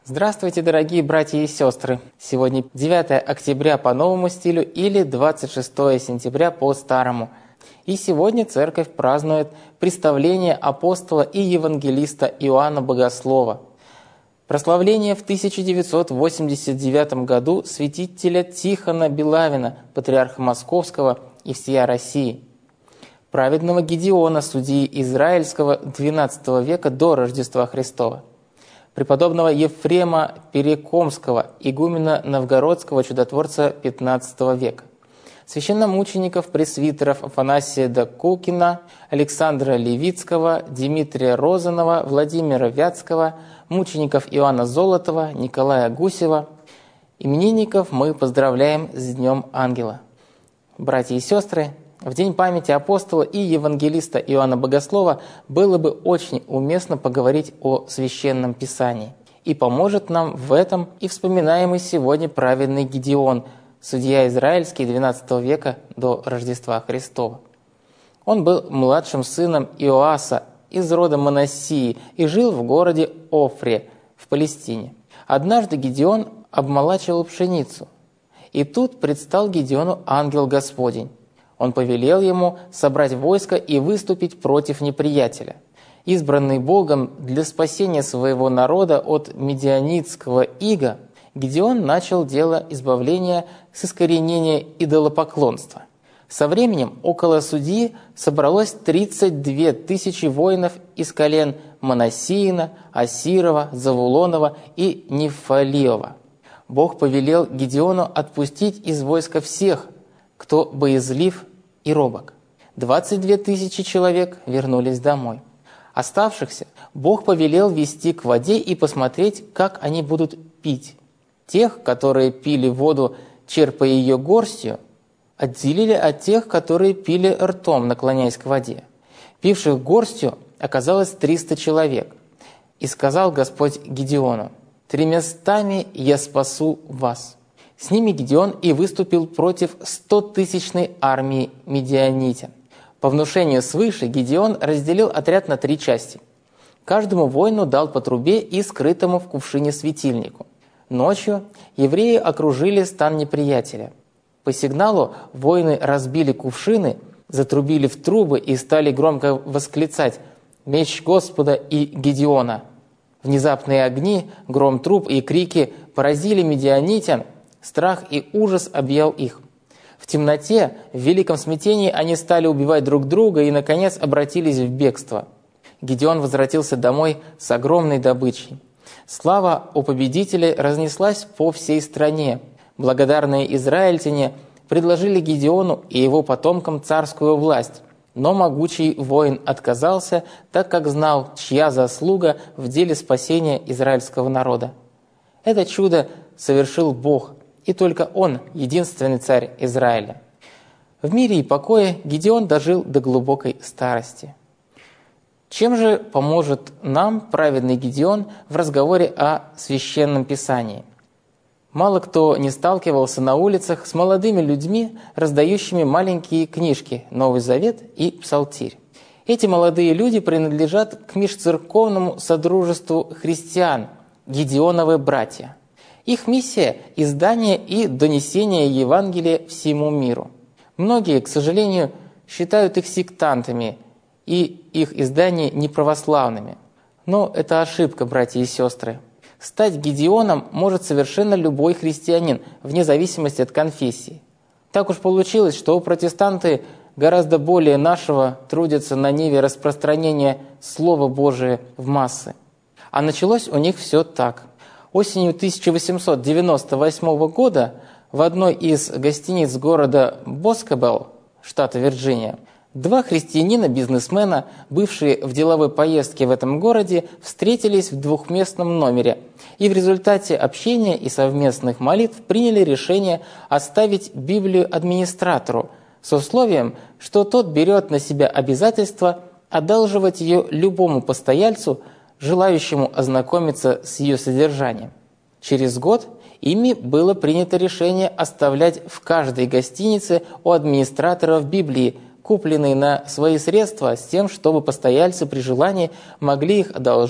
Здравствуйте, дорогие братья и сестры! Сегодня 9 октября по новому стилю или 26 сентября по старому. И сегодня церковь празднует представление апостола и евангелиста Иоанна Богослова. Прославление в 1989 году святителя Тихона Белавина, патриарха Московского и всея России. Праведного Гедеона, судьи Израильского XII века до Рождества Христова. Преподобного Ефрема Перекомского, игумена Новгородского, чудотворца XV века, священномучеников, пресвитеров Афанасия Докукина, Александра Левицкого, Дмитрия Розанова, Владимира Вятского, мучеников Иоанна Золотова, Николая Гусева. Именинников мы поздравляем с Днем Ангела. Братья и сестры, в день памяти апостола и евангелиста Иоанна Богослова было бы очень уместно поговорить о Священном Писании. И поможет нам в этом и вспоминаемый сегодня праведный Гедеон, судья израильский XII века до Рождества Христова. Он был младшим сыном Иоаса из рода Манассии и жил в городе Офре в Палестине. Однажды Гедеон обмолачивал пшеницу, и тут предстал Гедеону ангел Господень. Он повелел ему собрать войско и выступить против неприятеля. Избранный Богом для спасения своего народа от медианитского ига, Гедеон начал дело избавления с искоренения идолопоклонства. Со временем около судьи собралось 32 тысячи воинов из колен Манассиина, Асирова, Завулонова и Нефалиова. Бог повелел Гедеону отпустить из войска всех, кто боязлив и робок. 22 тысячи человек вернулись домой. Оставшихся Бог повелел вести к воде и посмотреть, как они будут пить. Тех, которые пили воду, черпая ее горстью, отделили от тех, которые пили ртом, наклоняясь к воде. Пивших горстью оказалось 300 человек. И сказал Господь Гедеону: «300 я спасу вас». С ними Гедеон и выступил против 100-тысячной армии медианитян. По внушению свыше Гедеон разделил отряд на 3 части. Каждому воину дал по трубе и скрытому в кувшине светильнику. Ночью евреи окружили стан неприятеля. По сигналу воины разбили кувшины, затрубили в трубы и стали громко восклицать: «Меч Господа и Гедеона!». Внезапные огни, гром труб и крики поразили медианитян. Страх и ужас объял их. В темноте, в великом смятении они стали убивать друг друга и, наконец, обратились в бегство. Гедеон возвратился домой с огромной добычей. Слава о победителе разнеслась по всей стране. Благодарные израильтяне предложили Гедеону и его потомкам царскую власть, но могучий воин отказался, так как знал, чья заслуга в деле спасения израильского народа. Это чудо совершил Бог, и только Он – единственный царь Израиля. В мире и покое Гедеон дожил до глубокой старости. Чем же поможет нам праведный Гедеон в разговоре о Священном Писании? Мало кто не сталкивался на улицах с молодыми людьми, раздающими маленькие книжки «Новый Завет» и «Псалтирь». Эти молодые люди принадлежат к межцерковному содружеству христиан – Гедеоновы братья. Их миссия – издание и донесение Евангелия всему миру. Многие, к сожалению, считают их сектантами и их издания неправославными. Но это ошибка, братья и сестры. Стать Гедеоном может совершенно любой христианин, вне зависимости от конфессии. Так уж получилось, что протестанты гораздо более нашего трудятся на ниве распространения Слова Божия в массы. А началось у них все так. Осенью 1898 года в одной из гостиниц города Боскабелл, штата Вирджиния, 2 христианина-бизнесмена, бывшие в деловой поездке в этом городе, встретились в двухместном номере и в результате общения и совместных молитв приняли решение оставить Библию администратору с условием, что тот берет на себя обязательство одалживать ее любому постояльцу, желающему ознакомиться с ее содержанием. Через год ими было принято решение оставлять в каждой гостинице у администраторов Библии, купленные на свои средства, с тем, чтобы постояльцы при желании могли их одолжить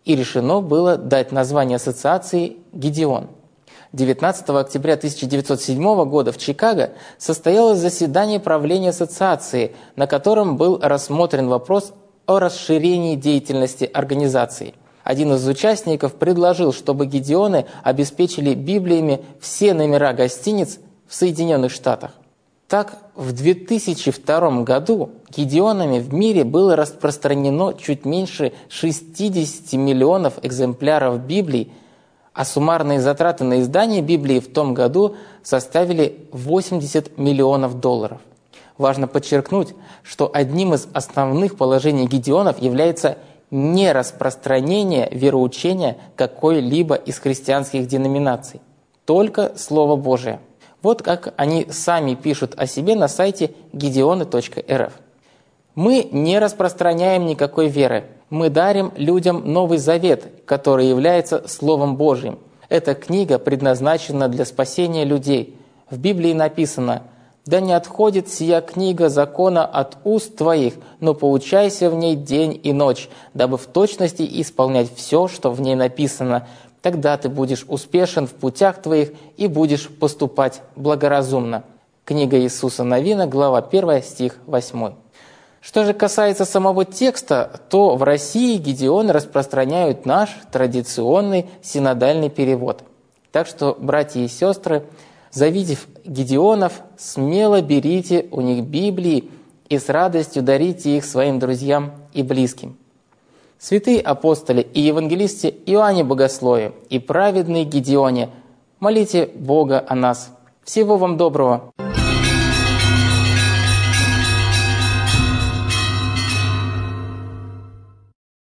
и решено было дать название ассоциации «Гидеон». 19 октября 1907 года в Чикаго состоялось заседание правления ассоциации, на котором был рассмотрен вопрос о расширении деятельности организации. Один из участников предложил, чтобы гидеоны обеспечили Библиями все номера гостиниц в Соединенных Штатах. Так, в 2002 году гидеонами в мире было распространено чуть меньше 60 миллионов экземпляров Библий, а суммарные затраты на издание Библии в том году составили $80 миллионов. Важно подчеркнуть, что одним из основных положений гидеонов является нераспространение вероучения какой-либо из христианских деноминаций, только Слово Божие. Вот как они сами пишут о себе на сайте gideony.rf. «Мы не распространяем никакой веры. Мы дарим людям Новый Завет, который является Словом Божьим. Эта книга предназначена для спасения людей. В Библии написано: «Да не отходит сия книга закона от уст твоих, но поучайся в ней день и ночь, дабы в точности исполнять все, что в ней написано. Тогда ты будешь успешен в путях твоих и будешь поступать благоразумно». Книга Иисуса Навина, глава 1, стих 8. Что же касается самого текста, то в России гидеоны распространяют наш традиционный синодальный перевод. Так что, братья и сестры, завидев гидеонов, смело берите у них Библии и с радостью дарите их своим друзьям и близким. Святые апостоли и евангелисты Иоанне Богослове и праведные Гидеоне, молите Бога о нас. Всего вам доброго!